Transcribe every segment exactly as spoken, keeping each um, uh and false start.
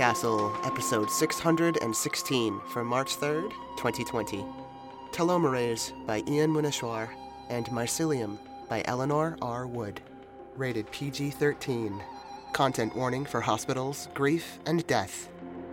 Podcastle, episode six hundred sixteen for March third, twenty twenty. Telomerase by Ian Muneshwar and Mycelium by Eleanor R. Wood. Rated P G thirteen. Content warning for hospitals, grief, and death.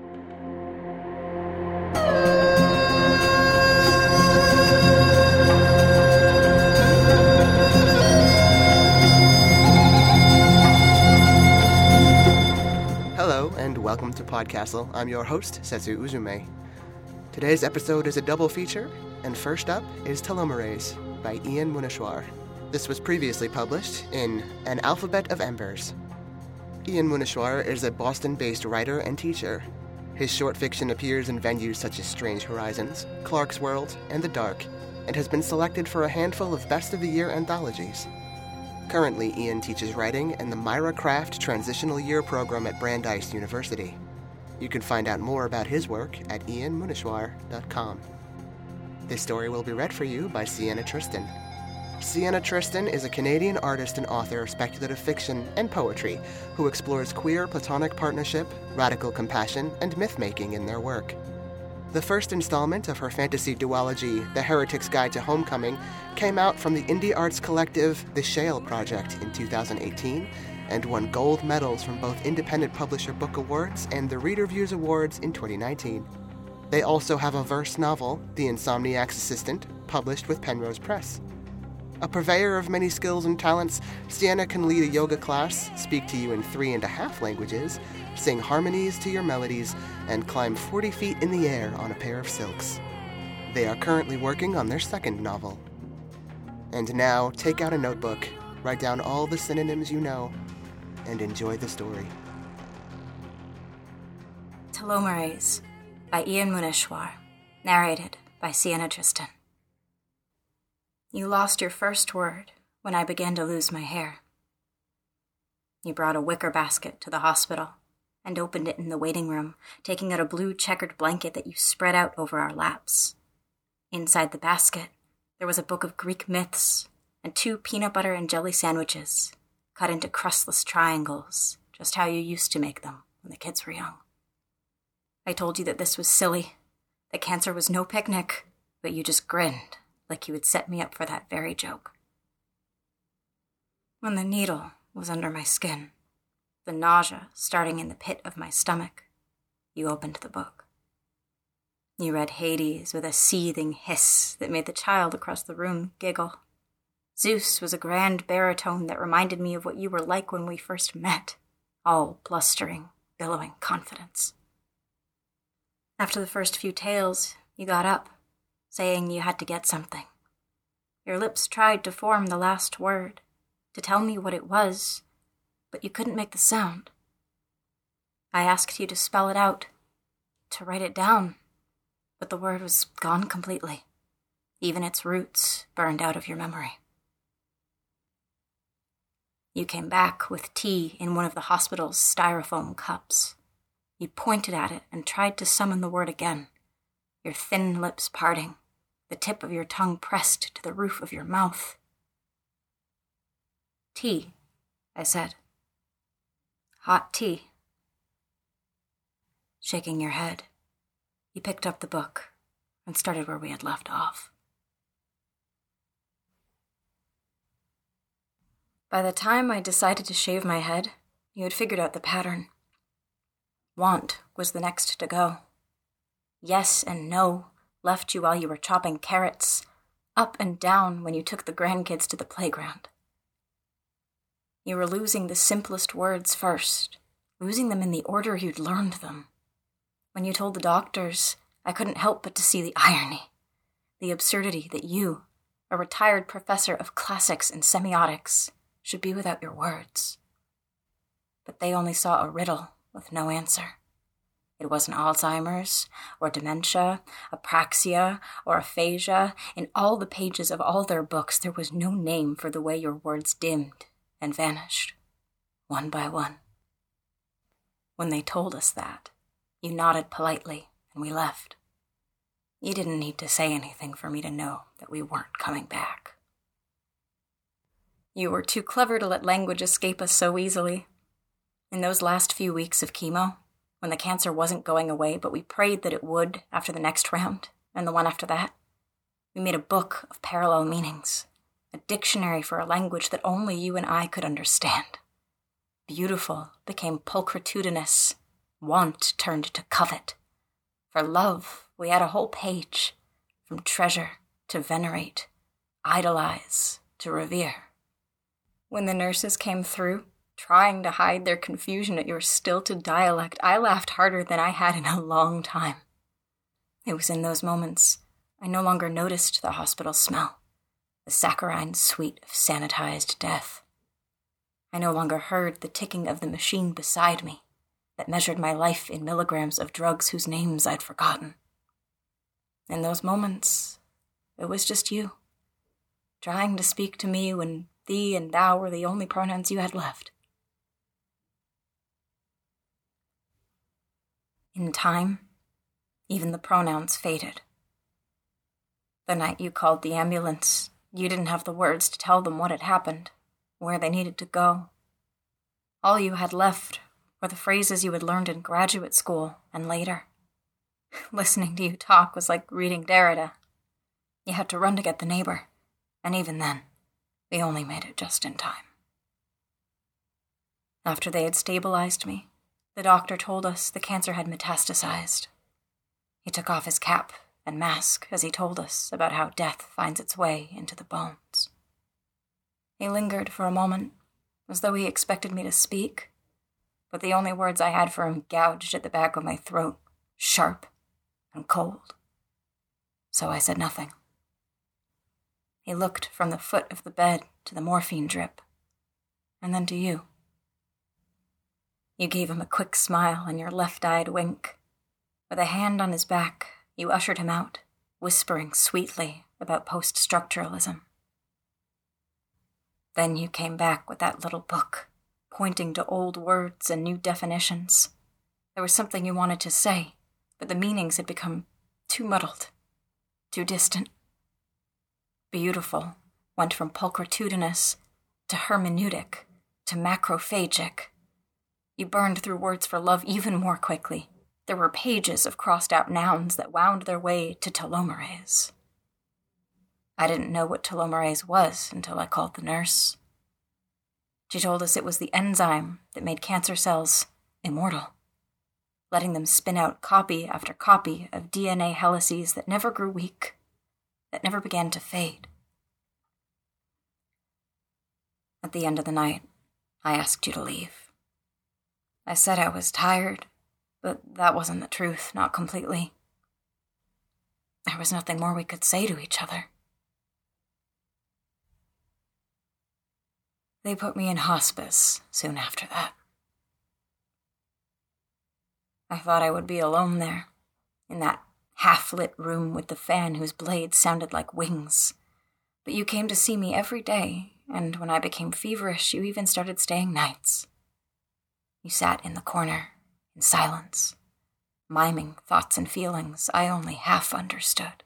Hello, and welcome to Podcastle. I'm your host, Setsu Uzume. Today's episode is a double feature, and first up is Telomerase by Ian Muneshwar. This was previously published in An Alphabet of Embers. Ian Muneshwar is a Boston-based writer and teacher. His short fiction appears in venues such as Strange Horizons, Clarkesworld, and The Dark, and has been selected for a handful of Best of the Year anthologies. Currently, Ian teaches writing in the Myra Craft Transitional Year program at Brandeis University. You can find out more about his work at ian muneshwar dot com. This story will be read for you by Sienna Tristan. Sienna Tristan is a Canadian artist and author of speculative fiction and poetry who explores queer platonic partnership, radical compassion, and myth-making in their work. The first installment of her fantasy duology, The Heretic's Guide to Homecoming, came out from the indie arts collective The Shale Project in two thousand eighteen and won gold medals from both Independent Publisher Book Awards and the Reader Views Awards in twenty nineteen. They also have a verse novel, The Insomniac's Assistant, published with Penrose Press. A purveyor of many skills and talents, Sienna can lead a yoga class, speak to you in three and a half languages, sing harmonies to your melodies, and climb forty feet in the air on a pair of silks. They are currently working on their second novel. And now, take out a notebook, write down all the synonyms you know, and enjoy the story. Telomerase by Ian Muneshwar, narrated by Sienna Tristan. You lost your first word when I began to lose my hair. You brought a wicker basket to the hospital and opened it in the waiting room, taking out a blue checkered blanket that you spread out over our laps. Inside the basket, there was a book of Greek myths and two peanut butter and jelly sandwiches, cut into crustless triangles, just how you used to make them when the kids were young. I told you that this was silly, that cancer was no picnic, but you just grinned like you would set me up for that very joke. When the needle was under my skin, the nausea starting in the pit of my stomach, you opened the book. You read Hades with a seething hiss that made the child across the room giggle. Zeus was a grand baritone that reminded me of what you were like when we first met, all blustering, billowing confidence. After the first few tales, you got up, saying you had to get something. Your lips tried to form the last word, to tell me what it was, but you couldn't make the sound. I asked you to spell it out, to write it down, but the word was gone completely, even its roots burned out of your memory. You came back with tea in one of the hospital's styrofoam cups. You pointed at it and tried to summon the word again, your thin lips parting, the tip of your tongue pressed to the roof of your mouth. Tea, I said. Hot tea. Shaking your head, you picked up the book and started where we had left off. By the time I decided to shave my head, you had figured out the pattern. Want was the next to go. Yes and no left you while you were chopping carrots, up and down when you took the grandkids to the playground. You were losing the simplest words first, losing them in the order you'd learned them. When you told the doctors, I couldn't help but to see the irony, the absurdity that you, a retired professor of classics and semiotics, should be without your words. But they only saw a riddle with no answer. It wasn't Alzheimer's, or dementia, apraxia, or aphasia. In all the pages of all their books, there was no name for the way your words dimmed and vanished, one by one. When they told us that, you nodded politely, and we left. You didn't need to say anything for me to know that we weren't coming back. You were too clever to let language escape us so easily. In those last few weeks of chemo, when the cancer wasn't going away, but we prayed that it would after the next round, and the one after that. We made a book of parallel meanings, a dictionary for a language that only you and I could understand. Beautiful became pulchritudinous, want turned to covet. For love, we had a whole page, from treasure to venerate, idolize to revere. When the nurses came through, trying to hide their confusion at your stilted dialect, I laughed harder than I had in a long time. It was in those moments I no longer noticed the hospital smell, the saccharine sweet of sanitized death. I no longer heard the ticking of the machine beside me that measured my life in milligrams of drugs whose names I'd forgotten. In those moments, it was just you, trying to speak to me when thee and thou were the only pronouns you had left. In time, even the pronouns faded. The night you called the ambulance, you didn't have the words to tell them what had happened, where they needed to go. All you had left were the phrases you had learned in graduate school and later. Listening to you talk was like reading Derrida. You had to run to get the neighbor, and even then, we only made it just in time. After they had stabilized me, the doctor told us the cancer had metastasized. He took off his cap and mask as he told us about how death finds its way into the bones. He lingered for a moment, as though he expected me to speak, but the only words I had for him gouged at the back of my throat, sharp and cold. So I said nothing. He looked from the foot of the bed to the morphine drip, and then to you. You gave him a quick smile and your left-eyed wink. With a hand on his back, you ushered him out, whispering sweetly about post-structuralism. Then you came back with that little book, pointing to old words and new definitions. There was something you wanted to say, but the meanings had become too muddled, too distant. Beautiful went from pulchritudinous to hermeneutic to macrophagic. You burned through words for love even more quickly. There were pages of crossed-out nouns that wound their way to telomerase. I didn't know what telomerase was until I called the nurse. She told us it was the enzyme that made cancer cells immortal, letting them spin out copy after copy of D N A helices that never grew weak, that never began to fade. At the end of the night, I asked you to leave. I said I was tired, but that wasn't the truth, not completely. There was nothing more we could say to each other. They put me in hospice soon after that. I thought I would be alone there, in that half-lit room with the fan whose blades sounded like wings. But you came to see me every day, and when I became feverish, you even started staying nights. You sat in the corner, in silence, miming thoughts and feelings I only half understood.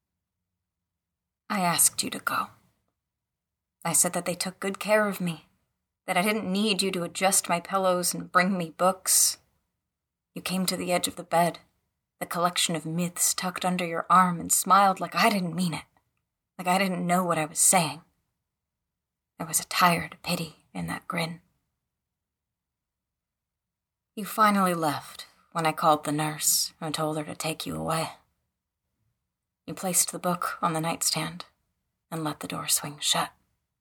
I asked you to go. I said that they took good care of me, that I didn't need you to adjust my pillows and bring me books. You came to the edge of the bed, the collection of myths tucked under your arm, and smiled like I didn't mean it, like I didn't know what I was saying. There was a tired pity in that grin. You finally left when I called the nurse and told her to take you away. You placed the book on the nightstand and let the door swing shut.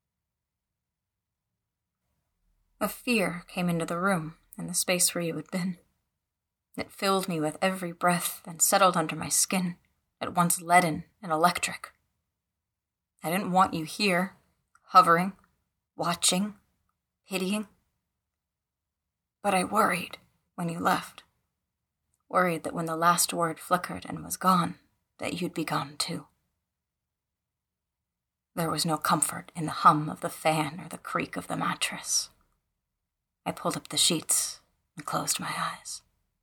A fear came into the room in the space where you had been. It filled me with every breath and settled under my skin, at once leaden and electric. I didn't want you here, hovering, watching, pitying. But I worried when you left. Worried that when the last word flickered and was gone, that you'd be gone too. There was no comfort in the hum of the fan or the creak of the mattress. I pulled up the sheets and closed my eyes.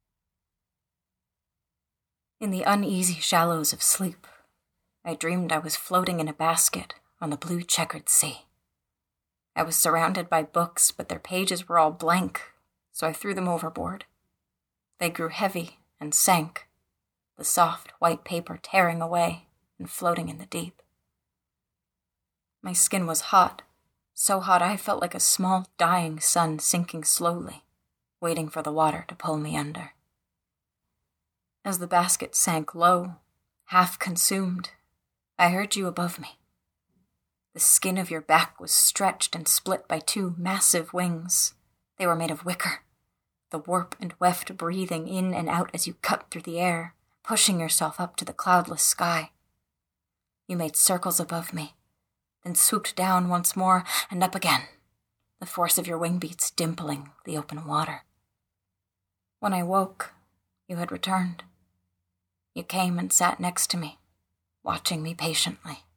In the uneasy shallows of sleep, I dreamed I was floating in a basket on the blue checkered sea. I was surrounded by books, but their pages were all blank, so I threw them overboard. They grew heavy and sank, the soft white paper tearing away and floating in the deep. My skin was hot, so hot I felt like a small dying sun sinking slowly, waiting for the water to pull me under. As the basket sank low, half consumed, I heard you above me. The skin of your back was stretched and split by two massive wings. They were made of wicker, the warp and weft breathing in and out as you cut through the air, pushing yourself up to the cloudless sky. You made circles above me, then swooped down once more and up again, the force of your wing beats dimpling the open water. When I woke, you had returned. You came and sat next to me, watching me patiently.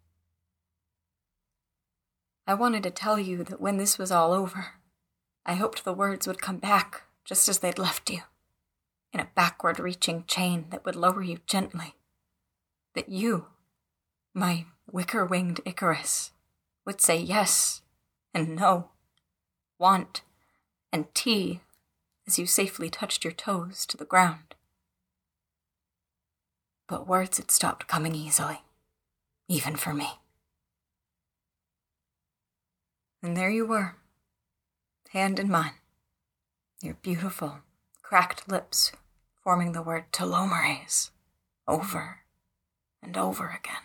I wanted to tell you that when this was all over, I hoped the words would come back just as they'd left you, in a backward-reaching chain that would lower you gently. That you, my wicker-winged Icarus, would say yes and no, want and tea as you safely touched your toes to the ground. But words had stopped coming easily, even for me. And there you were, hand in mine, your beautiful, cracked lips forming the word telomerase over and over again.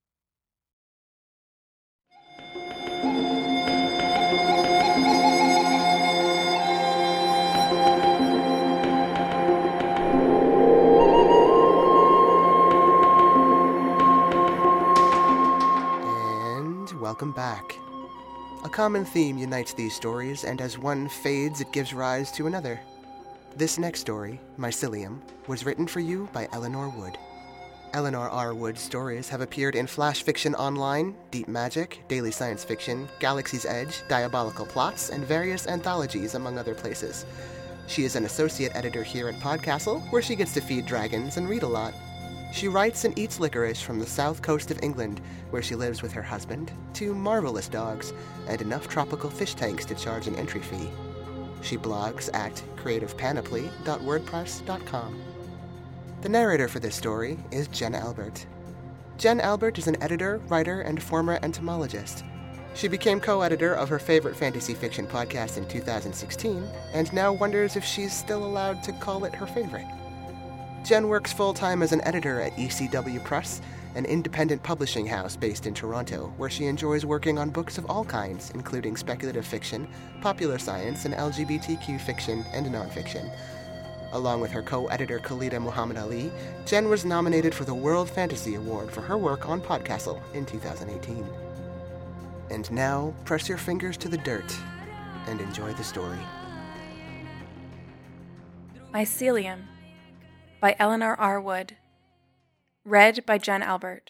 And welcome back. A common theme unites these stories, and as one fades, it gives rise to another. This next story, Mycelium, was written for you by Eleanor Wood. Eleanor R. Wood's stories have appeared in Flash Fiction Online, Deep Magic, Daily Science Fiction, Galaxy's Edge, Diabolical Plots, and various anthologies, among other places. She is an associate editor here at Podcastle, where she gets to feed dragons and read a lot. She writes and eats licorice from the south coast of England, where she lives with her husband, two marvelous dogs, and enough tropical fish tanks to charge an entry fee. She blogs at creative panoply dot wordpress dot com. The narrator for this story is Jen Albert. Jen Albert is an editor, writer, and former entomologist. She became co-editor of her favorite fantasy fiction podcast in two thousand sixteen, and now wonders if she's still allowed to call it her favorite. Jen works full-time as an editor at E C W Press, an independent publishing house based in Toronto, where she enjoys working on books of all kinds, including speculative fiction, popular science, and L G B T Q fiction and nonfiction. Along with her co-editor Khalida Muhammad Ali, Jen was nominated for the World Fantasy Award for her work on Podcastle in two thousand eighteen. And now, press your fingers to the dirt and enjoy the story. Mycelium by Eleanor R. Wood. Read by Jen Albert.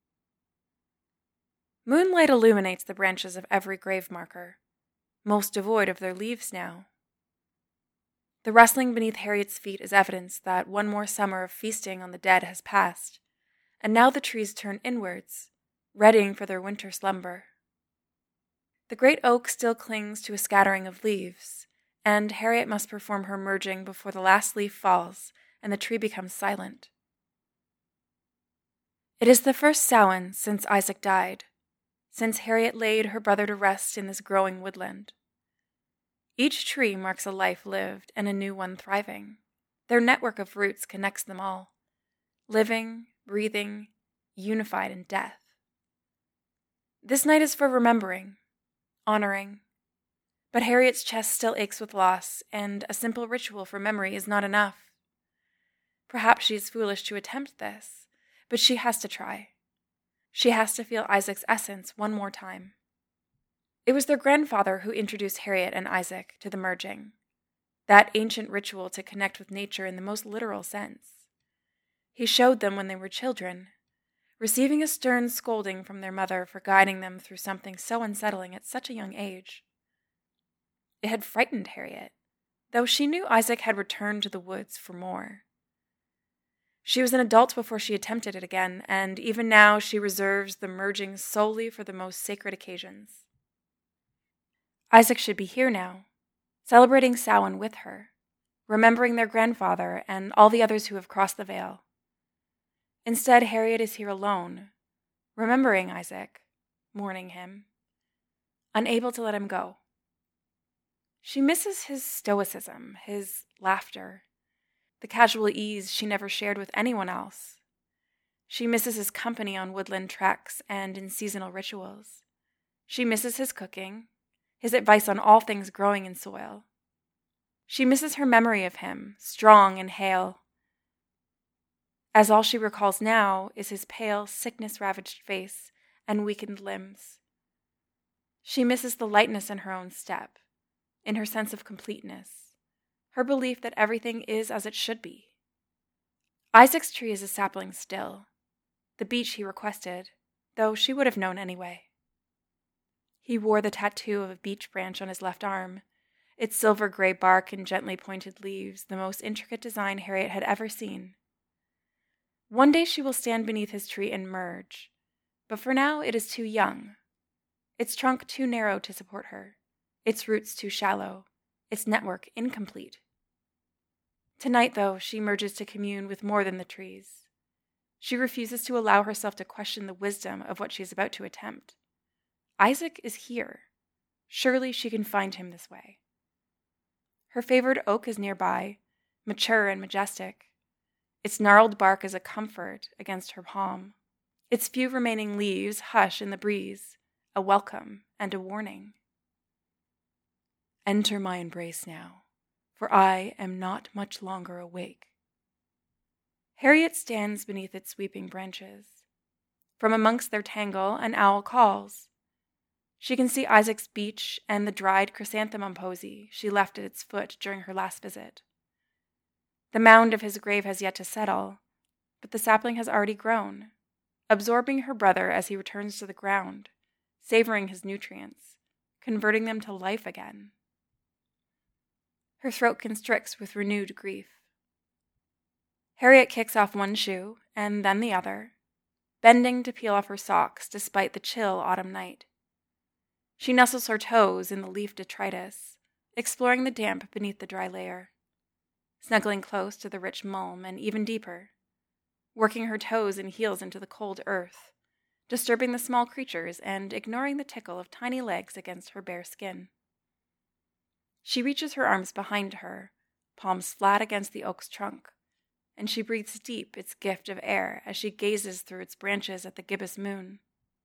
Moonlight illuminates the branches of every grave marker, most devoid of their leaves now. The rustling beneath Harriet's feet is evidence that one more summer of feasting on the dead has passed, and now the trees turn inwards, readying for their winter slumber. The great oak still clings to a scattering of leaves, and Harriet must perform her merging before the last leaf falls and the tree becomes silent. It is the first Samhain since Isaac died, since Harriet laid her brother to rest in this growing woodland. Each tree marks a life lived and a new one thriving. Their network of roots connects them all, living, breathing, unified in death. This night is for remembering, honoring, but Harriet's chest still aches with loss, and a simple ritual for memory is not enough. Perhaps she is foolish to attempt this, but she has to try. She has to feel Isaac's essence one more time. It was their grandfather who introduced Harriet and Isaac to the merging, that ancient ritual to connect with nature in the most literal sense. He showed them when they were children, receiving a stern scolding from their mother for guiding them through something so unsettling at such a young age. It had frightened Harriet, though she knew Isaac had returned to the woods for more. She was an adult before she attempted it again, and even now she reserves the merging solely for the most sacred occasions. Isaac should be here now, celebrating Samhain with her, remembering their grandfather and all the others who have crossed the veil. Instead, Harriet is here alone, remembering Isaac, mourning him, unable to let him go. She misses his stoicism, his laughter, the casual ease she never shared with anyone else. She misses his company on woodland treks and in seasonal rituals. She misses his cooking, his advice on all things growing in soil. She misses her memory of him, strong and hale, as all she recalls now is his pale, sickness-ravaged face and weakened limbs. She misses the lightness in her own step, in her sense of completeness, her belief that everything is as it should be. Isaac's tree is a sapling still, the beech he requested, though she would have known anyway. He wore the tattoo of a beech branch on his left arm, its silver-gray bark and gently pointed leaves, the most intricate design Harriet had ever seen. One day she will stand beneath his tree and merge, but for now it is too young, its trunk too narrow to support her, its roots too shallow, its network incomplete. Tonight, though, she merges to commune with more than the trees. She refuses to allow herself to question the wisdom of what she is about to attempt. Isaac is here. Surely she can find him this way. Her favored oak is nearby, mature and majestic. Its gnarled bark is a comfort against her palm. Its few remaining leaves hush in the breeze, a welcome and a warning. Enter my embrace now, for I am not much longer awake. Harriet stands beneath its sweeping branches. From amongst their tangle, an owl calls. She can see Isaac's beech and the dried chrysanthemum posy she left at its foot during her last visit. The mound of his grave has yet to settle, but the sapling has already grown, absorbing her brother as he returns to the ground, savoring his nutrients, converting them to life again. Her throat constricts with renewed grief. Harriet kicks off one shoe, and then the other, bending to peel off her socks despite the chill autumn night. She nestles her toes in the leaf detritus, exploring the damp beneath the dry layer, snuggling close to the rich mulm and even deeper, working her toes and heels into the cold earth, disturbing the small creatures and ignoring the tickle of tiny legs against her bare skin. She reaches her arms behind her, palms flat against the oak's trunk, and she breathes deep its gift of air as she gazes through its branches at the gibbous moon.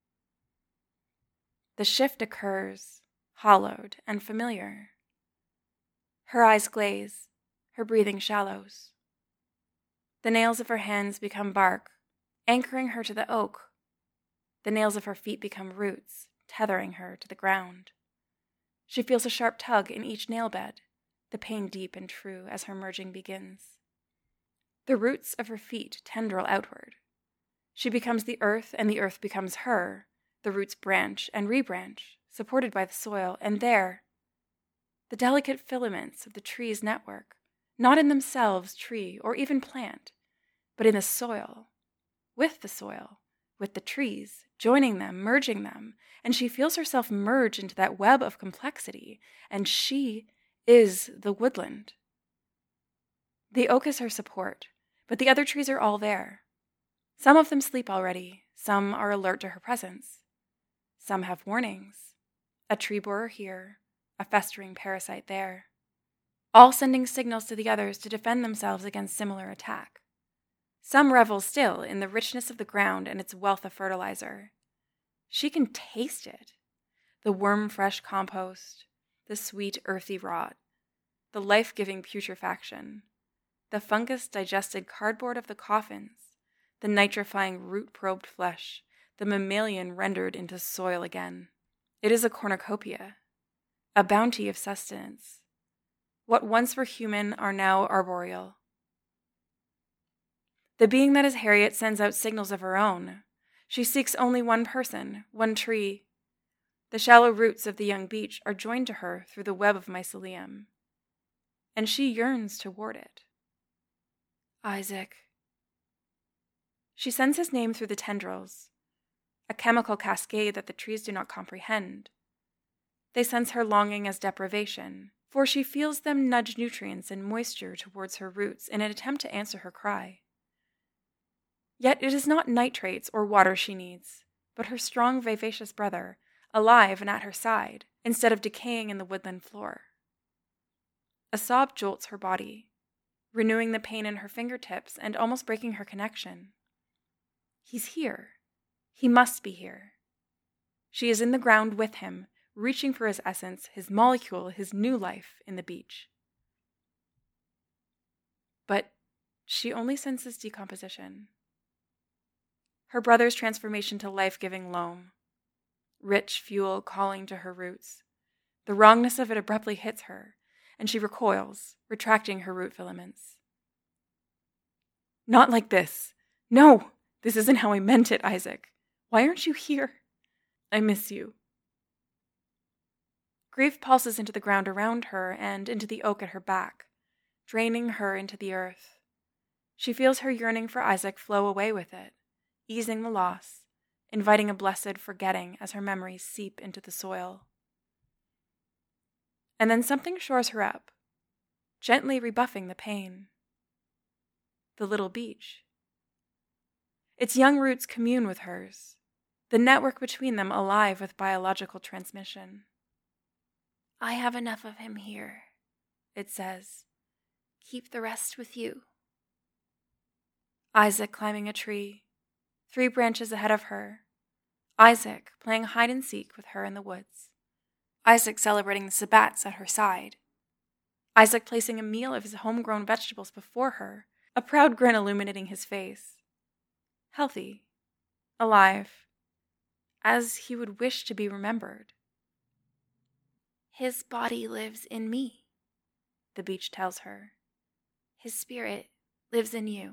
The shift occurs, hollowed and familiar. Her eyes glaze, her breathing shallows. The nails of her hands become bark, anchoring her to the oak. The nails of her feet become roots, tethering her to the ground. She feels a sharp tug in each nail bed, the pain deep and true as her merging begins. The roots of her feet tendril outward. She becomes the earth, and the earth becomes her. The roots branch and rebranch, supported by the soil, and there, the delicate filaments of the tree's network, not in themselves tree or even plant, but in the soil, with the soil, with the trees, joining them, merging them, and she feels herself merge into that web of complexity, and she is the woodland. The oak is her support, but the other trees are all there. Some of them sleep already, some are alert to her presence. Some have warnings, a tree borer here, a festering parasite there, all sending signals to the others to defend themselves against similar attack. Some revel still in the richness of the ground and its wealth of fertilizer. She can taste it, the worm-fresh compost, the sweet earthy rot, the life-giving putrefaction, the fungus-digested cardboard of the coffins, the nitrifying root-probed flesh, the mammalian rendered into soil again. It is a cornucopia, a bounty of sustenance. What once were human are now arboreal. The being that is Harriet sends out signals of her own. She seeks only one person, one tree. The shallow roots of the young beech are joined to her through the web of mycelium, and she yearns toward it. Isaac. She sends his name through the tendrils, a chemical cascade that the trees do not comprehend. They sense her longing as deprivation, for she feels them nudge nutrients and moisture towards her roots in an attempt to answer her cry. Yet it is not nitrates or water she needs, but her strong, vivacious brother, alive and at her side, instead of decaying in the woodland floor. A sob jolts her body, renewing the pain in her fingertips and almost breaking her connection. He's here. He must be here. She is in the ground with him, reaching for his essence, his molecule, his new life in the beach. But she only senses decomposition. Her brother's transformation to life-giving loam, rich fuel calling to her roots. The wrongness of it abruptly hits her, and she recoils, retracting her root filaments. Not like this. No, this isn't how I meant it, Isaac. Why aren't you here? I miss you. Grief pulses into the ground around her and into the oak at her back, draining her into the earth. She feels her yearning for Isaac flow away with it, easing the loss, inviting a blessed forgetting as her memories seep into the soil. And then something shores her up, gently rebuffing the pain. The little beach. Its young roots commune with hers, the network between them alive with biological transmission. I have enough of him here, it says. Keep the rest with you. Isaac climbing a tree, three branches ahead of her. Isaac playing hide and seek with her in the woods. Isaac celebrating the sabbats at her side. Isaac placing a meal of his homegrown vegetables before her, a proud grin illuminating his face. Healthy, alive, as he would wish to be remembered. His body lives in me, the beach tells her. His spirit lives in you.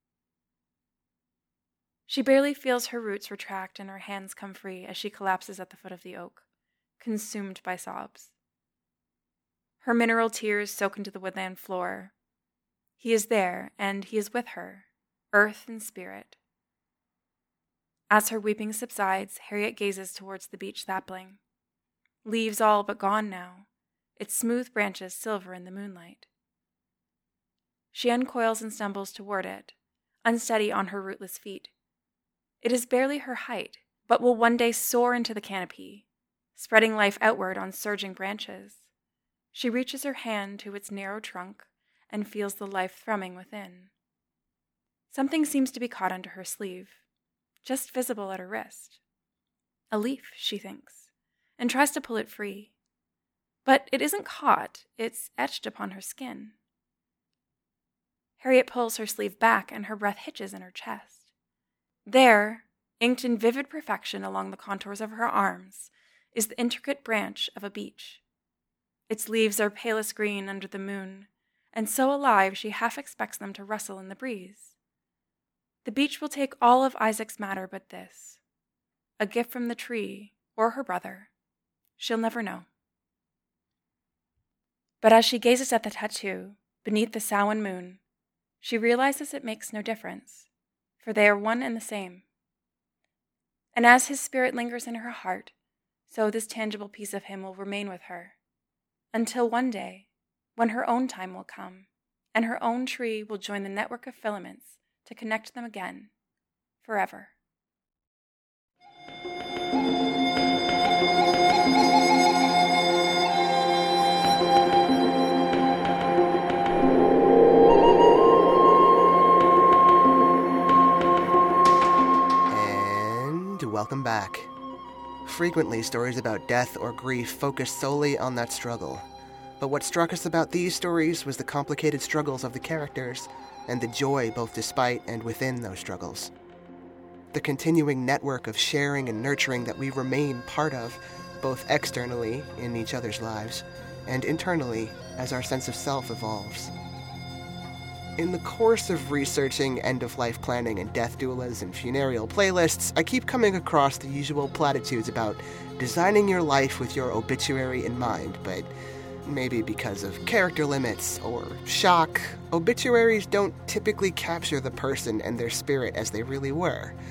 She barely feels her roots retract and her hands come free as she collapses at the foot of the oak, consumed by sobs. Her mineral tears soak into the woodland floor. He is there, and he is with her, earth and spirit. As her weeping subsides, Harriet gazes towards the beech sapling. Leaves all but gone now, its smooth branches silver in the moonlight. She uncoils and stumbles toward it, unsteady on her rootless feet. It is barely her height, but will one day soar into the canopy, spreading life outward on surging branches. She reaches her hand to its narrow trunk and feels the life thrumming within. Something seems to be caught under her sleeve, just visible at her wrist. A leaf, she thinks, and tries to pull it free. But it isn't caught, it's etched upon her skin. Harriet pulls her sleeve back and her breath hitches in her chest. There, inked in vivid perfection along the contours of her arms, is the intricate branch of a beech. Its leaves are palest green under the moon, and so alive she half expects them to rustle in the breeze. The beech will take all of Isaac's matter but this, a gift from the tree or her brother. She'll never know. But as she gazes at the tattoo, beneath the Samhain moon, she realizes it makes no difference, for they are one and the same. And as his spirit lingers in her heart, so this tangible piece of him will remain with her, until one day, when her own time will come, and her own tree will join the network of filaments to connect them again, forever. Welcome back. Frequently, stories about death or grief focus solely on that struggle. But what struck us about these stories was the complicated struggles of the characters, and the joy both despite and within those struggles. The continuing network of sharing and nurturing that we remain part of, both externally in each other's lives, and internally as our sense of self evolves. In the course of researching end-of-life planning and death doulas and funereal playlists, I keep coming across the usual platitudes about designing your life with your obituary in mind, but maybe because of character limits or shock, obituaries don't typically capture the person and their spirit as they really were.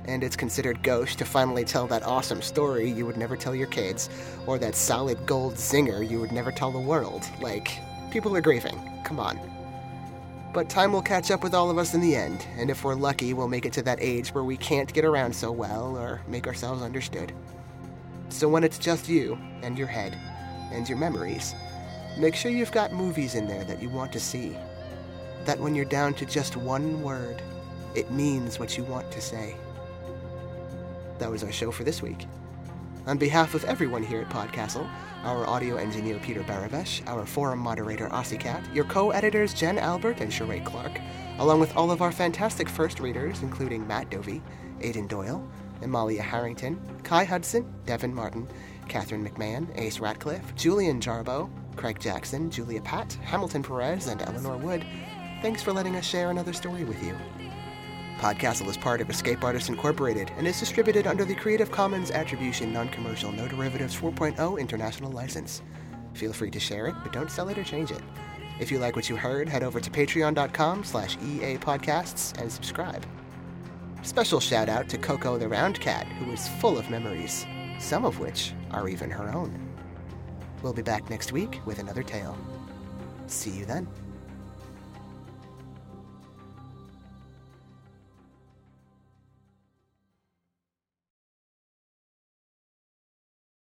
and it's considered gauche to finally tell that awesome story you would never tell your kids, or that solid gold zinger you would never tell the world. Like, people are grieving. Come on. But time will catch up with all of us in the end, and if we're lucky, we'll make it to that age where we can't get around so well or make ourselves understood. So when it's just you, and your head, and your memories, make sure you've got movies in there that you want to see. That when you're down to just one word, it means what you want to say. That was our show for this week. On behalf of everyone here at Podcastle, our audio engineer Peter Baravesh, our forum moderator OssyCat, your co-editors Jen Albert and Sheree Clark, along with all of our fantastic first readers, including Matt Dovey, Aidan Doyle, Amalia Harrington, Kai Hudson, Devin Martin, Catherine McMahon, Ace Ratcliffe, Julian Jarbo, Craig Jackson, Julia Patt, Hamilton Perez, and Eleanor Wood, thanks for letting us share another story with you. Podcastle is part of Escape Artists Incorporated and is distributed under the Creative Commons Attribution Non-Commercial No Derivatives four point oh International License. Feel free to share it, but don't sell it or change it. If you like what you heard, head over to patreon.com slash EA Podcasts and subscribe. Special shout out to Coco the Round Cat, who is full of memories, some of which are even her own. We'll be back next week with another tale. See you then.